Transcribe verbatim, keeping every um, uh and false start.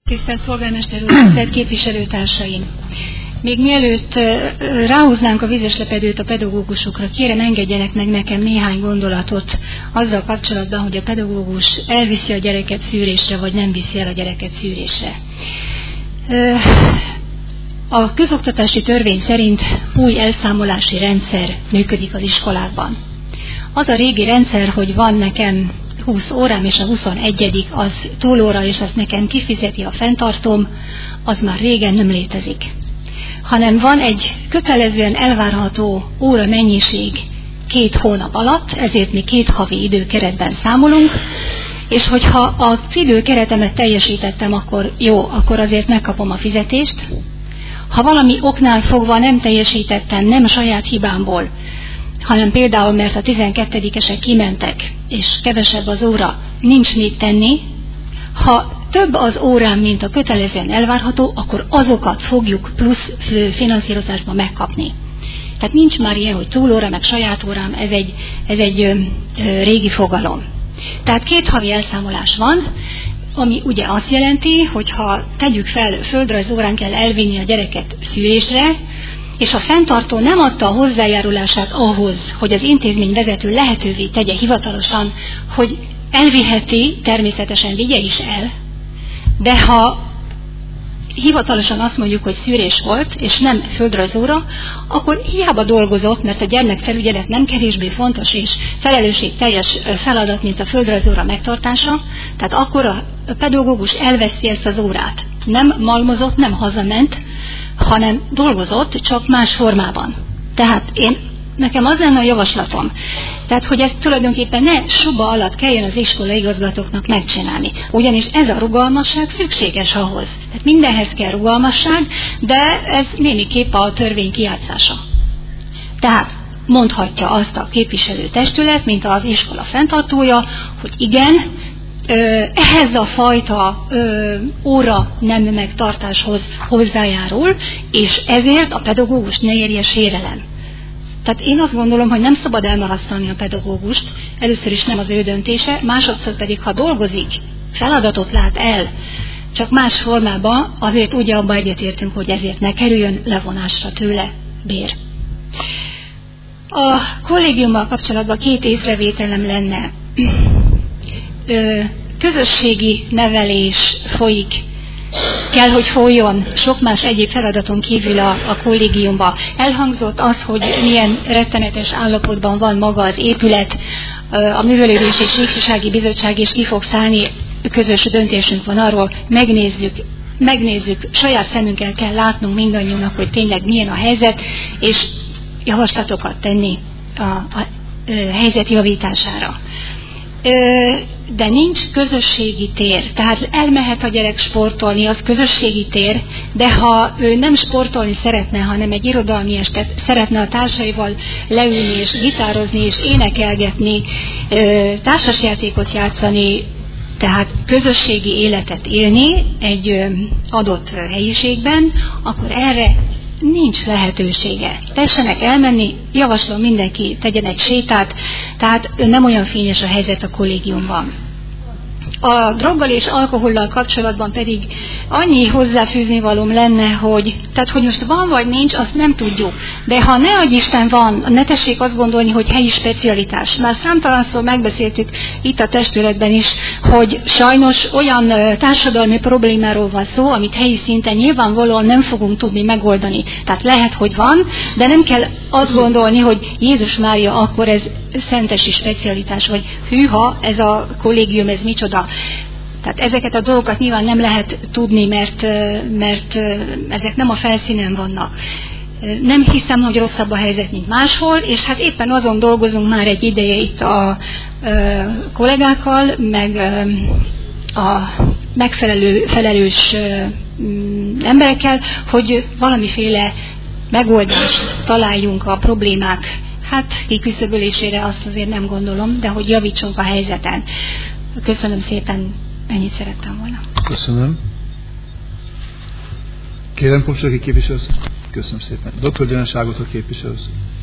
Tisztelt polgármester úr, tisztelt képviselőtársaim! Még mielőtt ráhúznánk a vizeslepedőt a pedagógusokra, kérem, engedjenek meg nekem néhány gondolatot azzal kapcsolatban, hogy a pedagógus elviszi a gyereket szűrésre, vagy nem viszi el a gyereket szűrésre. A közoktatási törvény szerint új elszámolási rendszer működik az iskolákban. Az a régi rendszer, hogy van nekem húsz órám, és a huszonegyedik az túlóra, és azt nekem kifizeti a fenntartóm, az már régen nem létezik. Hanem van egy kötelezően elvárható óra mennyiség két hónap alatt, ezért mi két havi időkeretben számolunk, és hogyha az időkeretemet teljesítettem, akkor jó, akkor azért megkapom a fizetést. Ha valami oknál fogva nem teljesítettem, nem a saját hibámból, hanem például, mert a tizenkettedikesek kimentek, és kevesebb az óra, nincs mit tenni. Ha több az órám, mint a kötelezően elvárható, akkor azokat fogjuk plusz finanszírozásban megkapni. Tehát nincs már ilyen, hogy túlóra, meg saját órám, ez egy, ez egy ö, ö, régi fogalom. Tehát két havi elszámolás van, ami ugye azt jelenti, hogy ha tegyük fel, földrajz órán kell elvinni a gyereket szűrésre, és a fenntartó nem adta a hozzájárulását ahhoz, hogy az intézmény vezető lehetővé tegye hivatalosan, hogy elviheti, természetesen vigye is el, de ha hivatalosan azt mondjuk, hogy szűrés volt, és nem földrajzóra, akkor hiába dolgozott, mert a gyermekfelügyelet nem kevésbé fontos és felelősségteljes feladat, mint a földrajzóra megtartása, tehát akkor a pedagógus elveszi ezt az órát. Nem malmozott, nem hazament, hanem dolgozott, csak más formában. Tehát én, nekem az lenne a javaslatom, tehát hogy ezt tulajdonképpen ne suba alatt kelljen az iskolaigazgatóknak megcsinálni. Ugyanis ez a rugalmasság szükséges ahhoz. Tehát mindenhez kell rugalmasság, de ez némiképp a törvény kijátszása. Tehát mondhatja azt a képviselő testület, mint az iskola fenntartója, hogy igen, ehhez a fajta ö, óra nem megtartáshoz hozzájárul, és ezért a pedagógus ne érje sérelem. Tehát én azt gondolom, hogy nem szabad elmarasztalni a pedagógust, először is nem az ő döntése, másodszor pedig, ha dolgozik, feladatot lát el, csak más formában, azért ugye abba egyetértünk, hogy ezért ne kerüljön levonásra tőle bér. A kollégiummal kapcsolatban két észrevételem lenne. Közösségi nevelés folyik, kell, hogy folyjon sok más egyéb feladaton kívül a, a kollégiumba. Elhangzott az, hogy milyen rettenetes állapotban van maga az épület, a Művelődés és Ifjúsági Bizottság is ki fog szállni, közös döntésünk van arról, megnézzük, megnézzük, saját szemünkkel kell látnunk mindannyiunknak, hogy tényleg milyen a helyzet, és javaslatokat tenni a, a, a helyzet javítására. De nincs közösségi tér, tehát elmehet a gyerek sportolni, az közösségi tér, de ha ő nem sportolni szeretne, hanem egy irodalmi estet szeretne a társaival leülni és gitározni és énekelgetni, társasjátékot játszani, tehát közösségi életet élni egy adott helyiségben, akkor erre nincs lehetősége. Tessenek elmenni, javaslom mindenki tegyen egy sétát, tehát nem olyan fényes a helyzet a kollégiumban. A droggal és alkohollal kapcsolatban pedig annyi hozzáfűzni valóm lenne, hogy, tehát, hogy most van vagy nincs, azt nem tudjuk. De ha ne adj Isten van, ne tessék azt gondolni, hogy helyi specialitás. Már számtalanszor megbeszéltük itt a testületben is, hogy sajnos olyan társadalmi problémáról van szó, amit helyi szinten nyilvánvalóan nem fogunk tudni megoldani. Tehát lehet, hogy van, de nem kell azt gondolni, hogy Jézus Mária, akkor ez szentesi specialitás, vagy hűha, ez a kollégium, ez micsoda. Tehát ezeket a dolgokat nyilván nem lehet tudni, mert, mert ezek nem a felszínen vannak. Nem hiszem, hogy rosszabb a helyzet, mint máshol, és hát éppen azon dolgozunk már egy ideje itt a, a kollégákkal, meg a megfelelő, felelős emberekkel, hogy valamiféle megoldást találjunk a problémák hát kiküszöbölésére, azt azért nem gondolom, de hogy javítsunk a helyzeten. Köszönöm szépen, ennyit szerettem volna. Köszönöm. Kérem, Popsaki képviselő. Köszönöm szépen. doktor Gyenes Ágota képviselő.